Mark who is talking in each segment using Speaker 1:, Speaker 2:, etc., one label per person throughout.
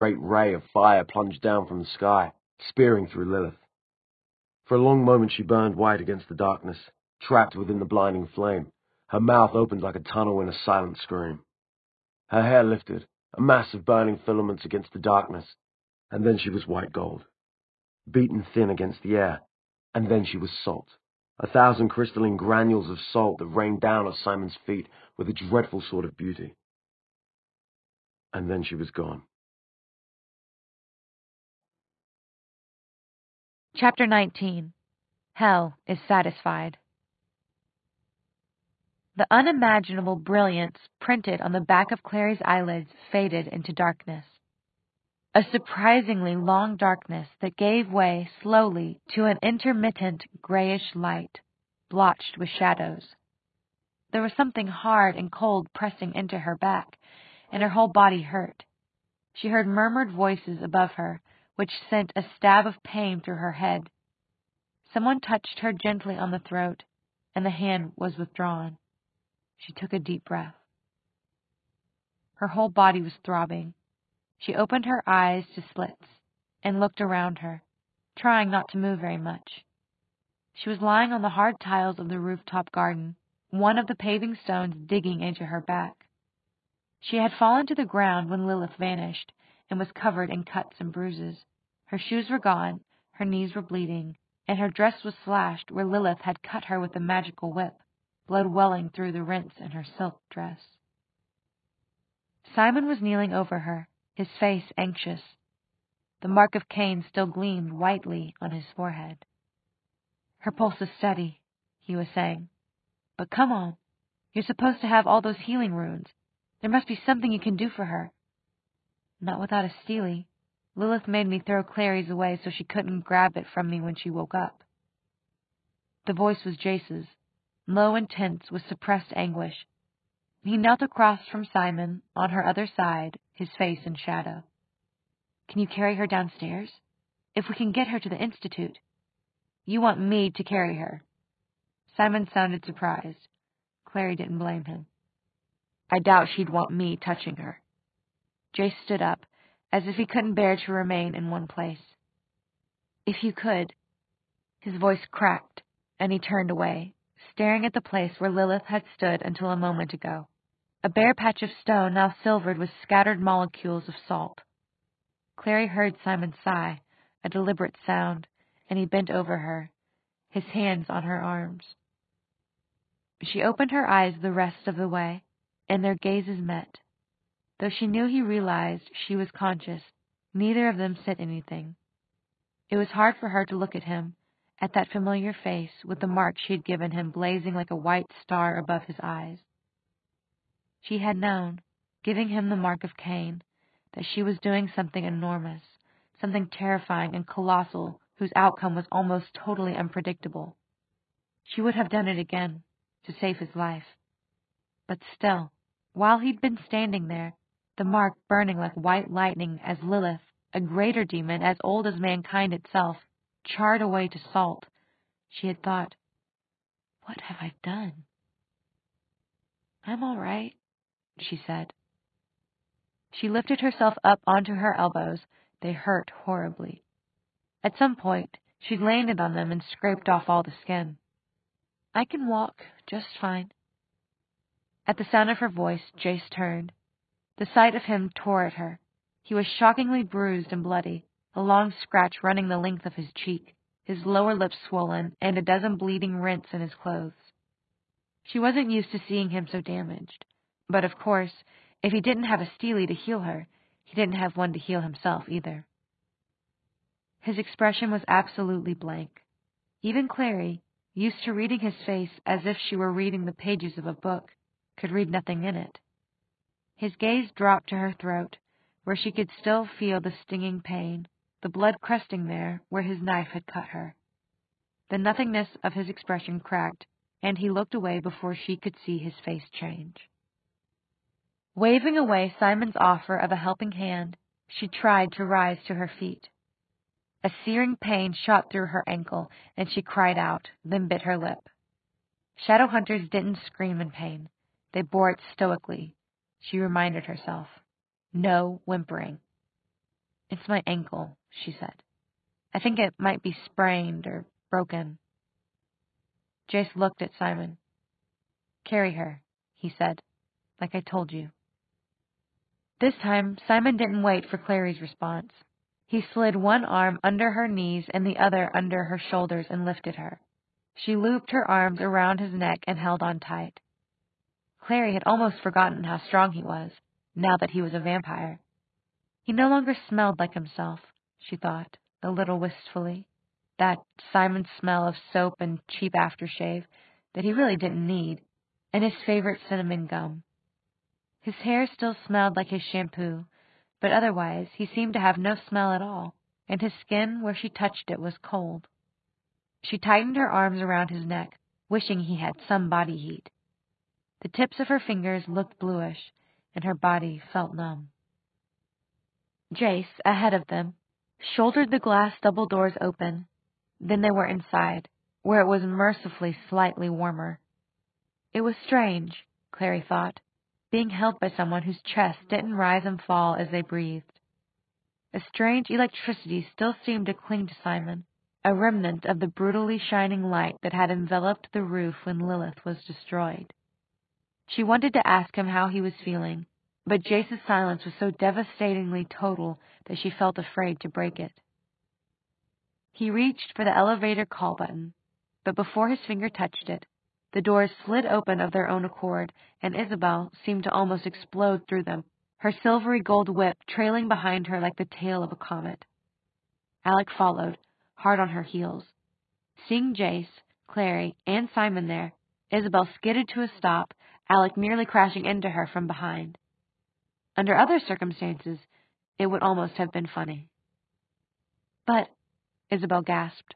Speaker 1: great ray of fire plunged down from the sky, spearing through Lilith. For a long moment she burned white against the darkness, trapped within the blinding flame, her mouth opened like a tunnel in a silent scream. Her hair lifted, a mass of burning filaments against the darkness, and then she was white gold, beaten thin against the air, and then she was salt, 1,000 crystalline granules of salt that rained down at Simon's feet with a dreadful sort of beauty. And then she was gone.
Speaker 2: Chapter 19. Hell is Satisfied. The unimaginable brilliance printed on the back of Clary's eyelids faded into darkness. A surprisingly long darkness that gave way slowly to an intermittent grayish light, blotched with shadows. There was something hard and cold pressing into her back, and her whole body hurt. She heard murmured voices above her, which sent a stab of pain through her head. Someone touched her gently on the throat, and the hand was withdrawn. She took a deep breath. Her whole body was throbbing. She opened her eyes to slits and looked around her, trying not to move very much. She was lying on the hard tiles of the rooftop garden, one of the paving stones digging into her back. She had fallen to the ground when Lilith vanished and was covered in cuts and bruises. Her shoes were gone, her knees were bleeding, and her dress was slashed where Lilith had cut her with a magical whip, blood welling through the rents in her silk dress. Simon was kneeling over her, his face anxious. The mark of Cain still gleamed whitely on his forehead. "Her pulse is steady," he was saying. "But come on. You're supposed to have all those healing runes. There must be something you can do for her." "Not without a Steely. Lilith made me throw Clary's away so she couldn't grab it from me when she woke up." The voice was Jace's, low and tense with suppressed anguish. He knelt across from Simon, on her other side, his face in shadow. "Can you carry her downstairs? If we can get her to the Institute." "You want me to carry her?" Simon sounded surprised. Clary didn't blame him. "I doubt she'd want me touching her." Jace stood up, as if he couldn't bear to remain in one place. "If you could." His voice cracked, and he turned away, staring at the place where Lilith had stood until a moment ago. A bare patch of stone now silvered with scattered molecules of salt. Clary heard Simon sigh, a deliberate sound, and he bent over her, his hands on her arms. She opened her eyes the rest of the way, and their gazes met. Though she knew he realized she was conscious, neither of them said anything. It was hard for her to look at him, at that familiar face with the mark she had given him blazing like a white star above his eyes. She had known, giving him the mark of Cain, that she was doing something enormous, something terrifying and colossal whose outcome was almost totally unpredictable. She would have done it again, to save his life. But still, while he'd been standing there, the mark burning like white lightning as Lilith, a greater demon as old as mankind itself, charred away to salt, she had thought, "What have I done?" "I'm all right," she said. She lifted herself up onto her elbows. They hurt horribly. At some point, she'd landed on them and scraped off all the skin. "I can walk just fine." At the sound of her voice, Jace turned. The sight of him tore at her. He was shockingly bruised and bloody, a long scratch running the length of his cheek, his lower lip swollen, and a dozen bleeding rents in his clothes. She wasn't used to seeing him so damaged, but of course, if he didn't have a Steely to heal her, he didn't have one to heal himself either. His expression was absolutely blank. Even Clary, used to reading his face as if she were reading the pages of a book, could read nothing in it. His gaze dropped to her throat, where she could still feel the stinging pain, the blood crusting there where his knife had cut her. The nothingness of his expression cracked, and he looked away before she could see his face change. Waving away Simon's offer of a helping hand, she tried to rise to her feet. A searing pain shot through her ankle, and she cried out, then bit her lip. Shadowhunters didn't scream in pain. They bore it stoically, she reminded herself. No whimpering. "It's my ankle," she said. "I think it might be sprained or broken." Jace looked at Simon. "Carry her," he said, "like I told you." This time, Simon didn't wait for Clary's response. He slid one arm under her knees and the other under her shoulders and lifted her. She looped her arms around his neck and held on tight. Clary had almost forgotten how strong he was, now that he was a vampire. He no longer smelled like himself, she thought, a little wistfully. That Simon smell of soap and cheap aftershave that he really didn't need, and his favorite cinnamon gum. His hair still smelled like his shampoo, but otherwise he seemed to have no smell at all, and his skin where she touched it was cold. She tightened her arms around his neck, wishing he had some body heat. The tips of her fingers looked bluish, and her body felt numb. Jace, ahead of them, shouldered the glass double doors open. Then they were inside, where it was mercifully slightly warmer. It was strange, Clary thought, being held by someone whose chest didn't rise and fall as they breathed. A strange electricity still seemed to cling to Simon, a remnant of the brutally shining light that had enveloped the roof when Lilith was destroyed. She wanted to ask him how he was feeling, but Jace's silence was so devastatingly total that she felt afraid to break it. He reached for the elevator call button, but before his finger touched it, the doors slid open of their own accord, and Isabel seemed to almost explode through them, her silvery gold whip trailing behind her like the tail of a comet. Alec followed, hard on her heels. Seeing Jace, Clary, and Simon there, Isabel skidded to a stop, Alec nearly crashing into her from behind. Under other circumstances, it would almost have been funny. "But," Isabel gasped.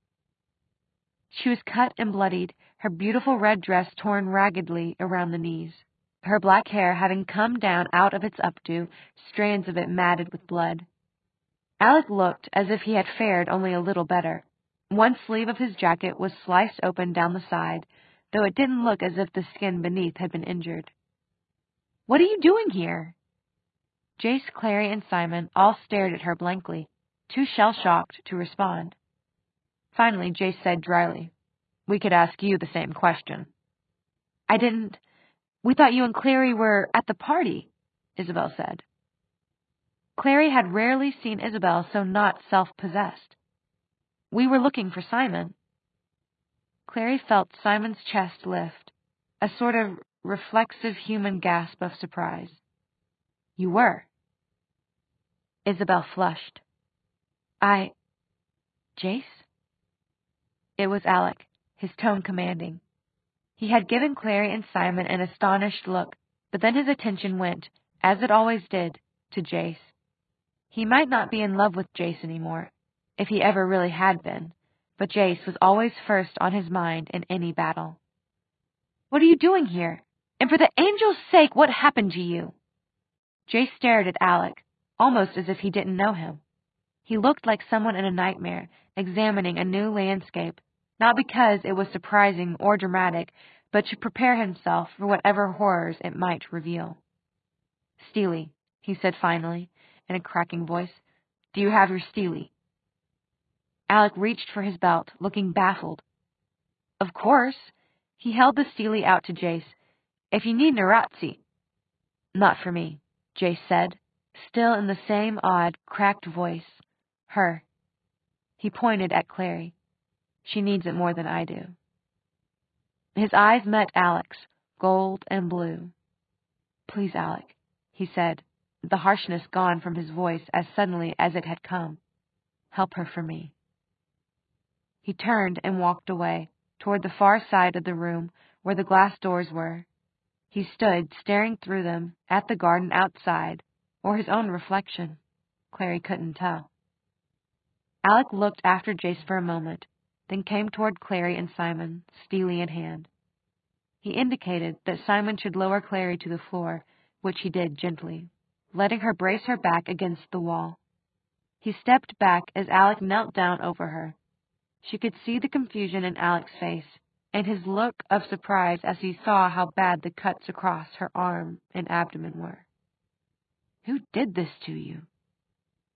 Speaker 2: She was cut and bloodied, her beautiful red dress torn raggedly around the knees, her black hair having come down out of its updo, strands of it matted with blood. Alec looked as if he had fared only a little better. One sleeve of his jacket was sliced open down the side, though it didn't look as if the skin beneath had been injured. "What are you doing here?" Jace, Clary, and Simon all stared at her blankly, too shell-shocked to respond. Finally, Jace said dryly, "We could ask you the same question." We thought you and Clary were at the party," Isabel said. Clary had rarely seen Isabel so not self-possessed. "We were looking for Simon." Clary felt Simon's chest lift, a sort of reflexive human gasp of surprise. "You were?" Isabel flushed. Jace?" It was Alec, his tone commanding. He had given Clary and Simon an astonished look, but then his attention went, as it always did, to Jace. He might not be in love with Jace anymore, if he ever really had been, but Jace was always first on his mind in any battle. "What are you doing here? And for the angel's sake, what happened to you?" Jace stared at Alec, almost as if he didn't know him. He looked like someone in a nightmare, examining a new landscape, not because it was surprising or dramatic, but to prepare himself for whatever horrors it might reveal. "Steely," he said finally, in a cracking voice. "Do you have your Steely?" Alec reached for his belt, looking baffled. "Of course." He held the Steely out to Jace. "If you need Narazzi." "Not for me," Jace said, still in the same odd, cracked voice. "Her." He pointed at Clary. "She needs it more than I do." His eyes met Alec's, gold and blue. "Please, Alec," he said, the harshness gone from his voice as suddenly as it had come. "Help her for me." He turned and walked away, toward the far side of the room where the glass doors were. He stood staring through them at the garden outside, or his own reflection. Clary couldn't tell. Alec looked after Jace for a moment, then came toward Clary and Simon, Steely in hand. He indicated that Simon should lower Clary to the floor, which he did gently, letting her brace her back against the wall. He stepped back as Alec knelt down over her. She could see the confusion in Alec's face, and his look of surprise as he saw how bad the cuts across her arm and abdomen were. "Who did this to you?"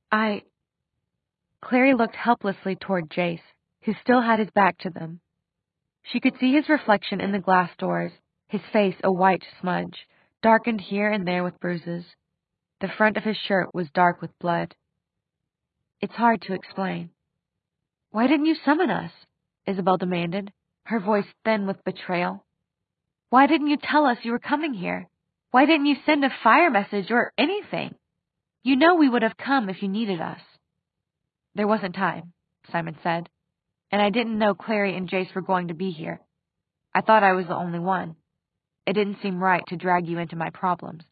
Speaker 2: Clary looked helplessly toward Jace, who still had his back to them. She could see his reflection in the glass doors, his face a white smudge, darkened here and there with bruises. The front of his shirt was dark with blood. It's hard to explain. Why didn't you summon us? Isabel demanded, her voice thin with betrayal. Why didn't you tell us you were coming here? Why didn't you send a fire message or anything? You know we would have come if you needed us. There wasn't time, Simon said, and I didn't know Clary and Jace were going to be here. I thought I was the only one. It didn't seem right to drag you into my problems.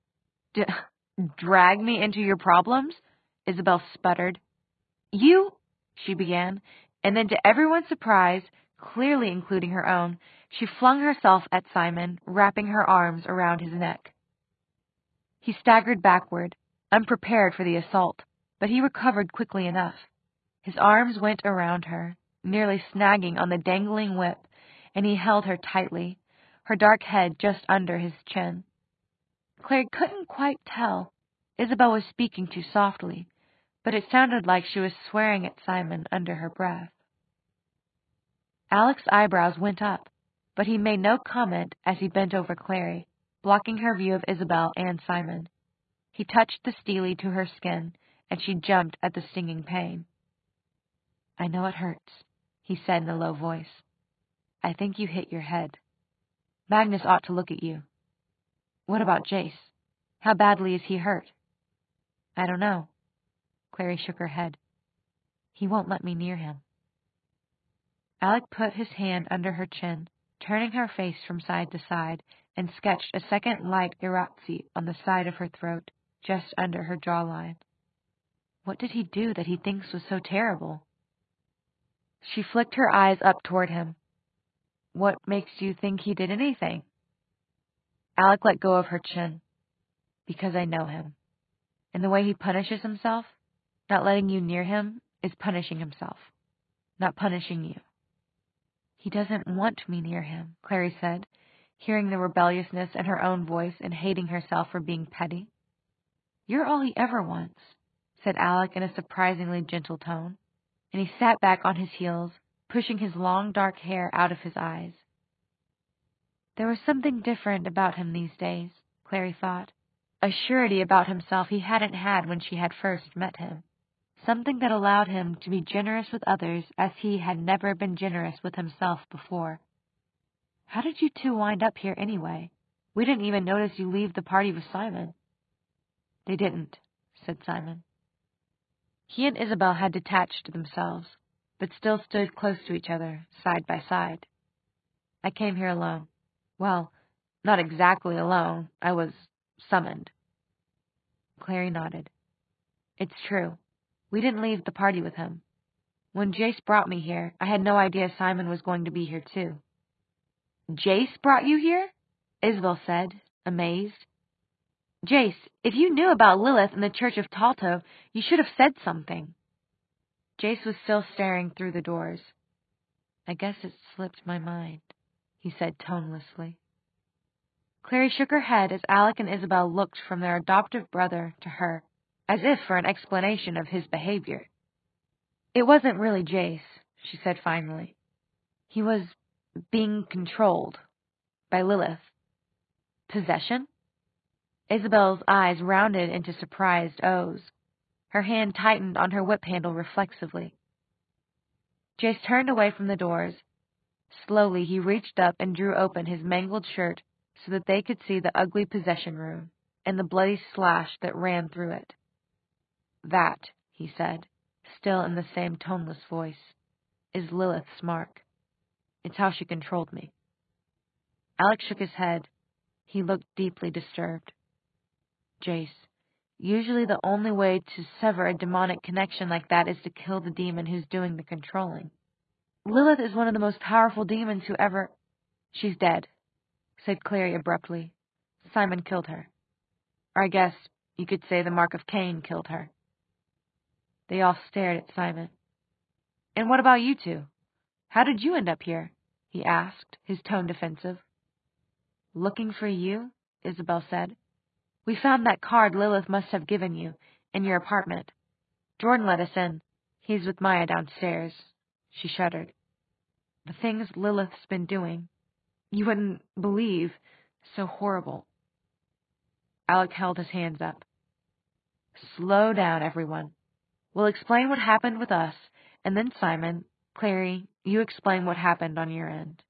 Speaker 2: Drag me into your problems? Isabel sputtered. You, she began, and then to everyone's surprise, clearly including her own, she flung herself at Simon, wrapping her arms around his neck. He staggered backward, unprepared for the assault, but he recovered quickly enough. His arms went around her, nearly snagging on the dangling whip, and he held her tightly, her dark head just under his chin. Clary couldn't quite tell. Isabel was speaking too softly, but it sounded like she was swearing at Simon under her breath. Alec's eyebrows went up, but he made no comment as he bent over Clary, blocking her view of Isabel and Simon. He touched the steely to her skin, and she jumped at the stinging pain. I know it hurts, he said in a low voice. I think you hit your head. Magnus ought to look at you. What about Jace? How badly is he hurt? I don't know. Clary shook her head. He won't let me near him. Alec put his hand under her chin, turning her face from side to side, and sketched a second light eructi on the side of her throat, just under her jawline. What did he do that he thinks was so terrible? She flicked her eyes up toward him. What makes you think he did anything? Alec let go of her chin. Because I know him. And the way he punishes himself, not letting you near him, is punishing himself, not punishing you. He doesn't want me near him, Clary said, hearing the rebelliousness in her own voice and hating herself for being petty. You're all he ever wants, said Alec in a surprisingly gentle tone, and he sat back on his heels, pushing his long dark hair out of his eyes. There was something different about him these days, Clary thought, a surety about himself he hadn't had when she had first met him, something that allowed him to be generous with others as he had never been generous with himself before. How did you two wind up here anyway? We didn't even notice you leave the party with Simon. They didn't, said Simon. He and Isabel had detached themselves, but still stood close to each other, side by side. I came here alone. Well, not exactly alone. I was summoned. Clary nodded. It's true. We didn't leave the party with him. When Jace brought me here, I had no idea Simon was going to be here too. Jace brought you here? Isabel said, amazed. Jace, if you knew about Lilith and the Church of Talto, you should have said something. Jace was still staring through the doors. I guess it slipped my mind, he said tonelessly. Clary shook her head as Alec and Isabel looked from their adoptive brother to her, as if for an explanation of his behavior. It wasn't really Jace, she said finally. He was being controlled by Lilith. Possession? Isabel's eyes rounded into surprised O's. Her hand tightened on her whip handle reflexively. Jace turned away from the doors. Slowly he reached up and drew open his mangled shirt so that they could see the ugly possession room and the bloody slash that ran through it. That, he said, still in the same toneless voice, is Lilith's mark. It's how she controlled me. Alec shook his head. He looked deeply disturbed. Jace, usually the only way to sever a demonic connection like that is to kill the demon who's doing the controlling. Lilith is one of the most powerful demons who ever... She's dead, said Clary abruptly. Simon killed her. Or I guess you could say the Mark of Cain killed her. They all stared at Simon. And what about you two? How did you end up here? He asked, his tone defensive. Looking for you, Isabel said. We found that card Lilith must have given you in your apartment. Jordan let us in. He's with Maya downstairs. She shuddered. The things Lilith's been doing. You wouldn't believe. So horrible. Alec held his hands up. Slow down, everyone. We'll explain what happened with us, and then Simon, Clary, you explain what happened on your end.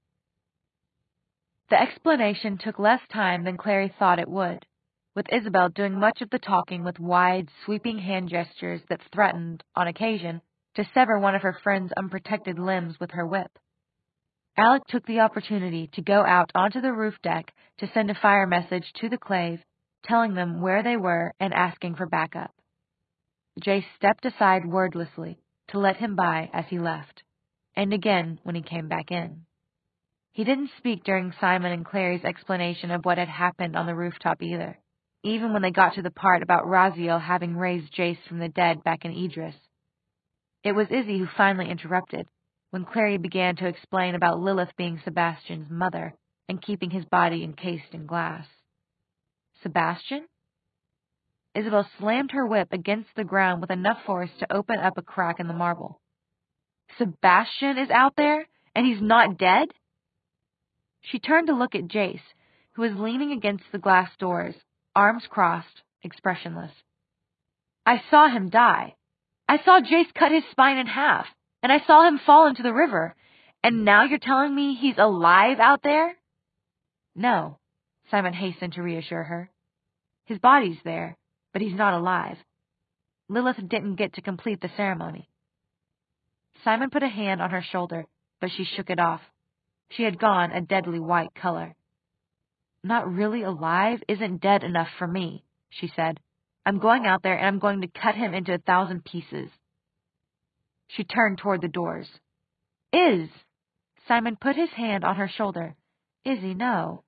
Speaker 2: The explanation took less time than Clary thought it would, with Isabel doing much of the talking with wide, sweeping hand gestures that threatened, on occasion, to sever one of her friend's unprotected limbs with her whip. Alec took the opportunity to go out onto the roof deck to send a fire message to the Clave, telling them where they were and asking for backup. Jace stepped aside wordlessly to let him by as he left, and again when he came back in. He didn't speak during Simon and Clary's explanation of what had happened on the rooftop either, even when they got to the part about Raziel having raised Jace from the dead back in Idris. It was Izzy who finally interrupted, when Clary began to explain about Lilith being Sebastian's mother and keeping his body encased in glass. Sebastian? Isabel slammed her whip against the ground with enough force to open up a crack in the marble. Sebastian is out there, and he's not dead? She turned to look at Jace, who was leaning against the glass doors, arms crossed, expressionless. I saw him die. I saw Jace cut his spine in half, and I saw him fall into the river. And now you're telling me he's alive out there? No, Simon hastened to reassure her. His body's there, but he's not alive. Lilith didn't get to complete the ceremony. Simon put a hand on her shoulder, but she shook it off. She had gone a deadly white color. Not really alive isn't dead enough for me, she said. I'm going out there and I'm going to cut him into 1,000 pieces. She turned toward the doors. Simon put his hand on her shoulder. Izzy, no.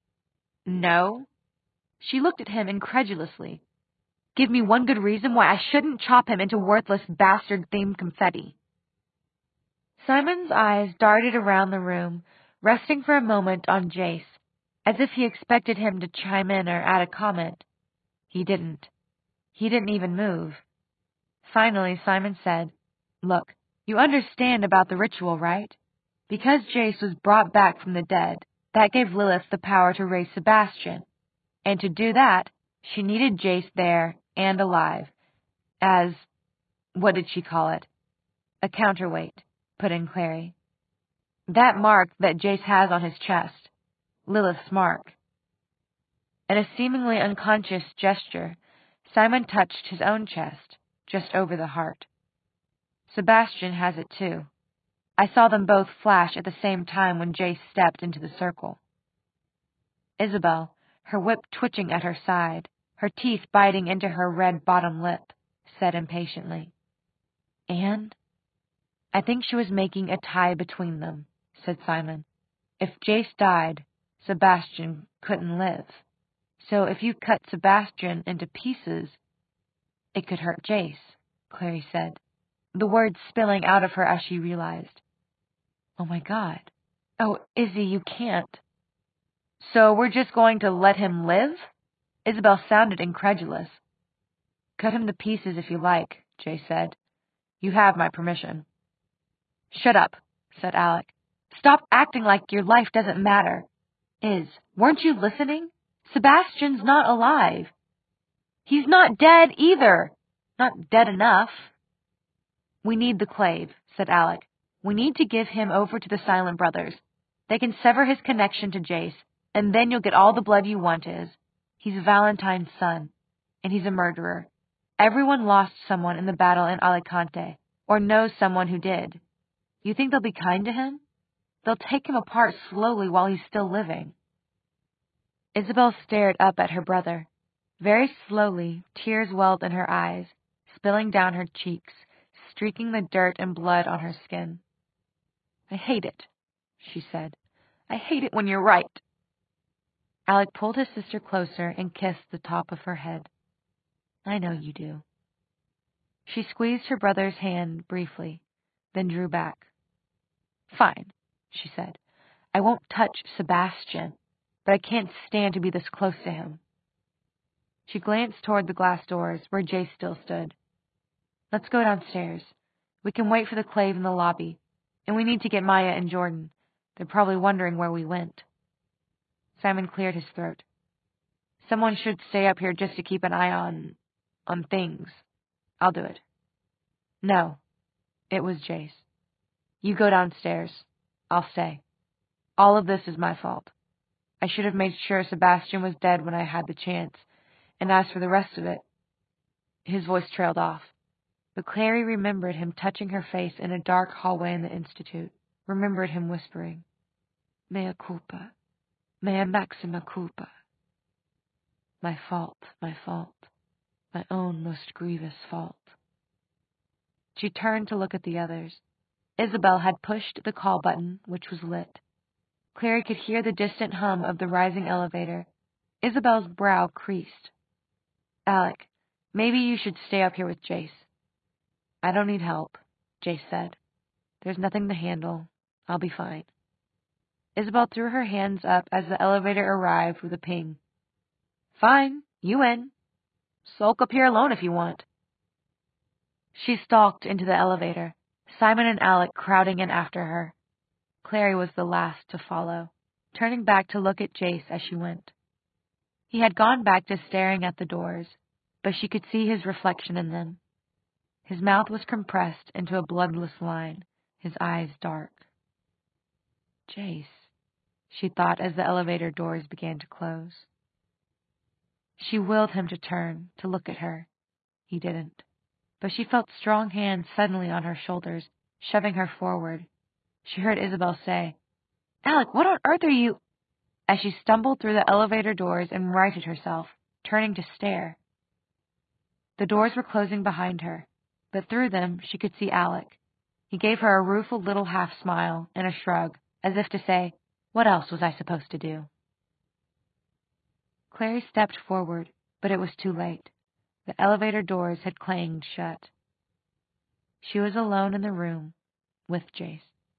Speaker 2: No? She looked at him incredulously. Give me one good reason why I shouldn't chop him into worthless bastard-themed confetti. Simon's eyes darted around the room, resting for a moment on Jace, as if he expected him to chime in or add a comment. He didn't. He didn't even move. Finally, Simon said, Look, you understand about the ritual, right? Because Jace was brought back from the dead, that gave Lilith the power to raise Sebastian. And to do that, she needed Jace there and alive, as, what did she call it? A counterweight, put in Clary. That mark that Jace has on his chest, Lilith's mark. In a seemingly unconscious gesture, Simon touched his own chest, just over the heart. Sebastian has it too. I saw them both flash at the same time when Jace stepped into the circle. Isabel, her whip twitching at her side, her teeth biting into her red bottom lip, said impatiently, And? I think she was making a tie between them, said Simon. If Jace died, Sebastian couldn't live. So if you cut Sebastian into pieces, it could hurt Jace, Clary said, the words spilling out of her as she realized. Oh my God. Oh, Izzy, you can't. So we're just going to let him live? Isabel sounded incredulous. Cut him to pieces if you like, Jace said. You have my permission. Shut up, said Alec. Stop acting like your life doesn't matter. Weren't you listening? Sebastian's not alive. He's not dead either. Not dead enough. We need the Clave, said Alec. We need to give him over to the Silent Brothers. They can sever his connection to Jace, and then you'll get all the blood you want, He's Valentine's son, and he's a murderer. Everyone lost someone in the battle in Alicante, or knows someone who did. You think they'll be kind to him? They'll take him apart slowly while he's still living. Isabel stared up at her brother. Very slowly, tears welled in her eyes, spilling down her cheeks, streaking the dirt and blood on her skin. I hate it, she said. I hate it when you're right. Alec pulled his sister closer and kissed the top of her head. I know you do. She squeezed her brother's hand briefly, then drew back. Fine, she said. I won't touch Sebastian, but I can't stand to be this close to him. She glanced toward the glass doors where Jace still stood. Let's go downstairs. We can wait for the Clave in the lobby. And we need to get Maya and Jordan. They're probably wondering where we went. Simon cleared his throat. Someone should stay up here just to keep an eye on things. I'll do it. No. It was Jace. You go downstairs. I'll stay. All of this is my fault. I should have made sure Sebastian was dead when I had the chance. And as for the rest of it... His voice trailed off. But Clary remembered him touching her face in a dark hallway in the Institute. Remembered him whispering, Mea culpa. Mea maxima culpa. My fault, my fault. My own most grievous fault. She turned to look at the others. Isabel had pushed the call button, which was lit. Clary could hear the distant hum of the rising elevator. Isabel's brow creased. Alec, maybe you should stay up here with Jace. I don't need help, Jace said. There's nothing to handle. I'll be fine. Isabel threw her hands up as the elevator arrived with a ping. Fine, you in. Sulk up here alone if you want. She stalked into the elevator, Simon and Alec crowding in after her. Clary was the last to follow, turning back to look at Jace as she went. He had gone back to staring at the doors, but she could see his reflection in them. His mouth was compressed into a bloodless line, his eyes dark. Jace, she thought as the elevator doors began to close. She willed him to turn, to look at her. He didn't. But she felt strong hands suddenly on her shoulders, shoving her forward. She heard Isabel say, Alec, what on earth are you... as she stumbled through the elevator doors and righted herself, turning to stare. The doors were closing behind her, but through them she could see Alec. He gave her a rueful little half-smile and a shrug, as if to say, what else was I supposed to do? Clary stepped forward, but it was too late. The elevator doors had clanged shut. She was alone in the room with Jace.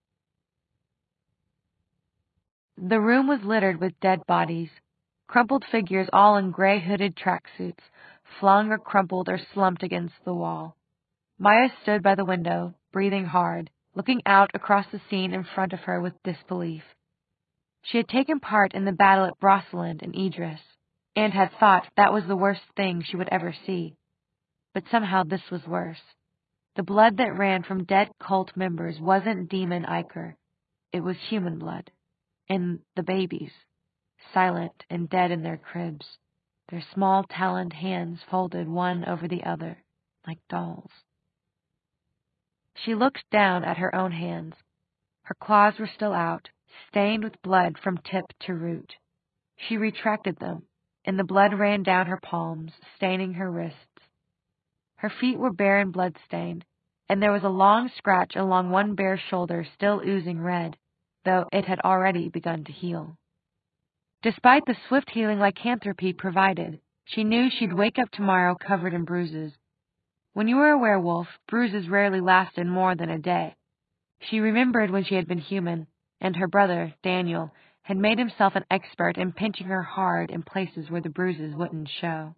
Speaker 2: The room was littered with dead bodies, crumpled figures all in gray hooded tracksuits, flung or crumpled or slumped against the wall. Maya stood by the window, breathing hard, looking out across the scene in front of her with disbelief. She had taken part in the battle at Brosalind and Idris, and had thought that was the worst thing she would ever see. But somehow this was worse. The blood that ran from dead cult members wasn't demon ichor. It was human blood. And the babies, silent and dead in their cribs, their small taloned hands folded one over the other, like dolls. She looked down at her own hands. Her claws were still out, stained with blood from tip to root. She retracted them, and the blood ran down her palms, staining her wrists. Her feet were bare and blood-stained, and there was a long scratch along one bare shoulder still oozing red, though it had already begun to heal. Despite the swift healing lycanthropy provided, she knew she'd wake up tomorrow covered in bruises. When you were a werewolf, bruises rarely lasted more than a day. She remembered when she had been human, and her brother, Daniel, had made himself an expert in pinching her hard in places where the bruises wouldn't show.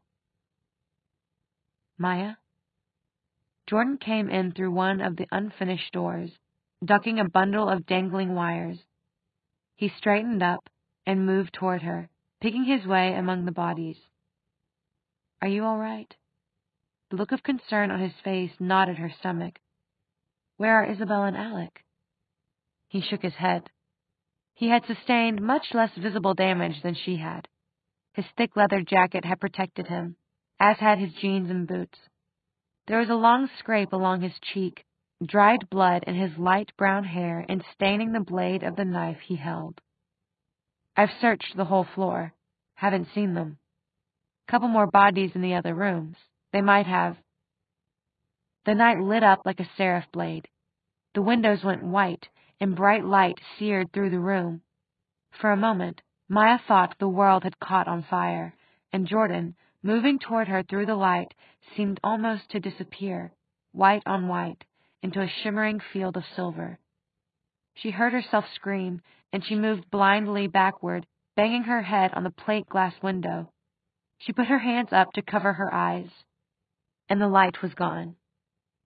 Speaker 2: Maya? Jordan came in through one of the unfinished doors, ducking a bundle of dangling wires. He straightened up and moved toward her, picking his way among the bodies. Are you all right? The look of concern on his face knotted her stomach. Where are Isabel and Alec? He shook his head. He had sustained much less visible damage than she had. His thick leather jacket had protected him, as had his jeans and boots. There was a long scrape along his cheek, dried blood in his light brown hair and staining the blade of the knife he held. I've searched the whole floor. Haven't seen them. Couple more bodies in the other rooms. They might have... The night lit up like a seraph blade. The windows went white, and bright light seared through the room. For a moment, Maya thought the world had caught on fire, and Jordan, moving toward her through the light, seemed almost to disappear, white on white, into a shimmering field of silver. She heard herself scream, and she moved blindly backward, banging her head on the plate glass window. She put her hands up to cover her eyes, and the light was gone.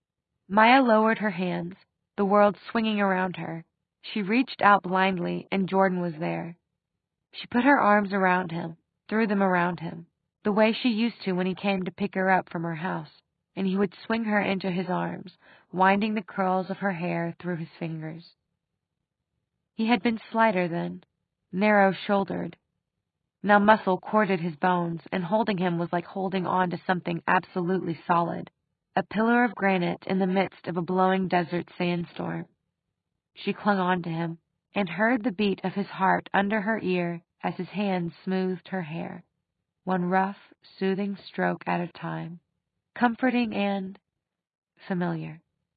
Speaker 2: Maya lowered her hands, the world swinging around her. She reached out blindly, and Jordan was there. She put her arms around him, threw them around him, the way she used to when he came to pick her up from her house, and he would swing her into his arms, winding the curls of her hair through his fingers. He had been slighter then, narrow-shouldered. Now muscle corded his bones, and holding him was like holding on to something absolutely solid, a pillar of granite in the midst of a blowing desert sandstorm. She clung on to him, and heard the beat of his heart under her ear as his hand smoothed her hair, one rough, soothing stroke at a time, comforting and familiar.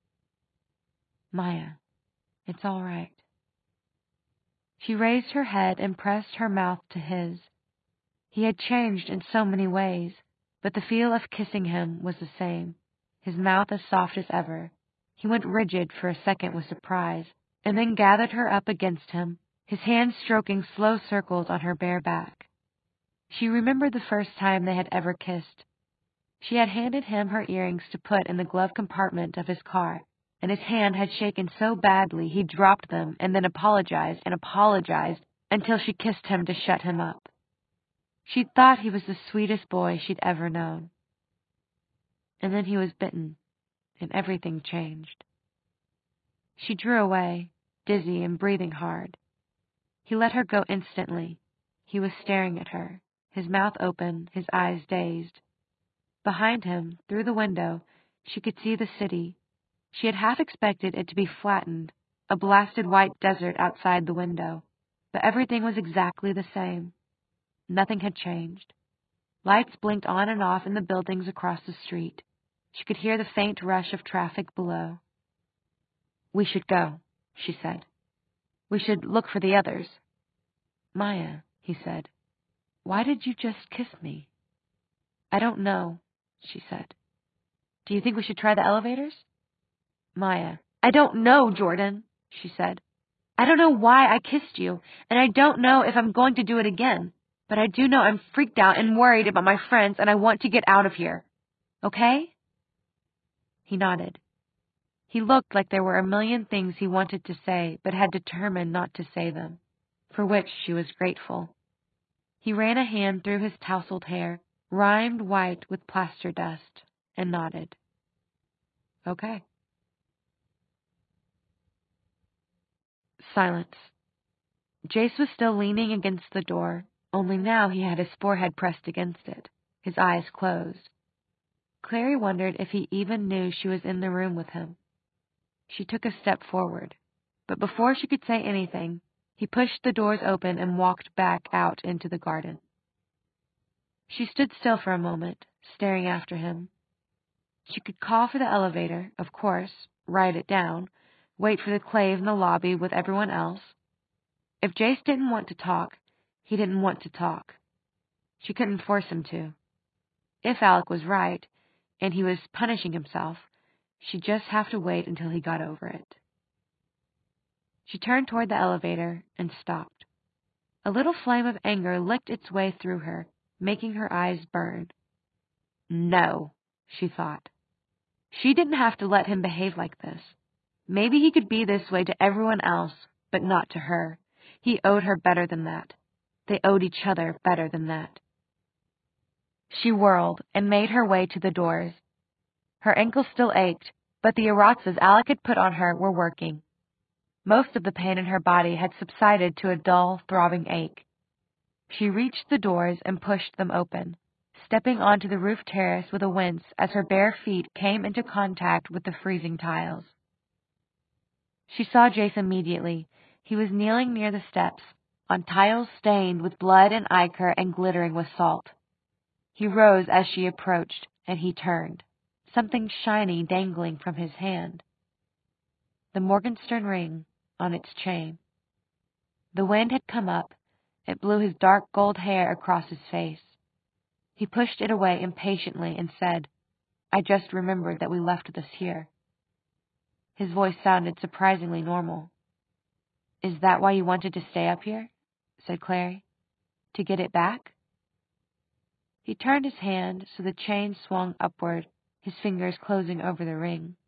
Speaker 2: Maya, it's all right. She raised her head and pressed her mouth to his. He had changed in so many ways, but the feel of kissing him was the same, his mouth as soft as ever. He went rigid for a second with surprise, and then gathered her up against him, his hands stroking slow circles on her bare back. She remembered the first time they had ever kissed. She had handed him her earrings to put in the glove compartment of his car, and his hand had shaken so badly he dropped them and then apologized and apologized until she kissed him to shut him up. She'd thought he was the sweetest boy she'd ever known. And then he was bitten, and everything changed. She drew away, dizzy and breathing hard. He let her go instantly. He was staring at her, his mouth open, his eyes dazed. Behind him, through the window, she could see the city. She had half expected it to be flattened, a blasted white desert outside the window, but everything was exactly the same. Nothing had changed. Lights blinked on and off in the buildings across the street. She could hear the faint rush of traffic below. "We should go," she said. "We should look for the others." "Maya," he said, "why did you just kiss me?" "I don't know," she said. "Do you think we should try the elevators?" "Maya." "I don't know, Jordan," she said. "I don't know why I kissed you, and I don't know if I'm going to do it again. But I do know I'm freaked out and worried about my friends, and I want to get out of here. Okay?" He nodded. He looked like there were a million things he wanted to say, but had determined not to say them, for which she was grateful. He ran a hand through his tousled hair, rimed white with plaster dust, and nodded. "Okay." Silence. Jace was still leaning against the door, only now he had his forehead pressed against it, his eyes closed. Clary wondered if he even knew she was in the room with him. She took a step forward, but before she could say anything, he pushed the doors open and walked back out into the garden. She stood still for a moment, staring after him. She could call for the elevator, of course, write it down, wait for the Clave in the lobby with everyone else. If Jace didn't want to talk, he didn't want to talk. She couldn't force him to. If Alec was right, and he was punishing himself, she'd just have to wait until he got over it. She turned toward the elevator and stopped. A little flame of anger licked its way through her, making her eyes burn. No, she thought. She didn't have to let him behave like this. Maybe he could be this way to everyone else, but not to her. He owed her better than that. They owed each other better than that. She whirled and made her way to the doors. Her ankles still ached, but the Aratzas Alec had put on her were working. Most of the pain in her body had subsided to a dull, throbbing ache. She reached the doors and pushed them open, stepping onto the roof terrace with a wince as her bare feet came into contact with the freezing tiles. She saw Jace immediately. He was kneeling near the steps, on tiles stained with blood and ichor and glittering with salt. He rose as she approached, and he turned, something shiny dangling from his hand. The Morgenstern ring on its chain. The wind had come up. It blew his dark gold hair across his face. He pushed it away impatiently and said, "I just remembered that we left this here." His voice sounded surprisingly normal. "Is that why you wanted to stay up here?" said Clary. "To get it back?" He turned his hand so the chain swung upward, his fingers closing over the ring.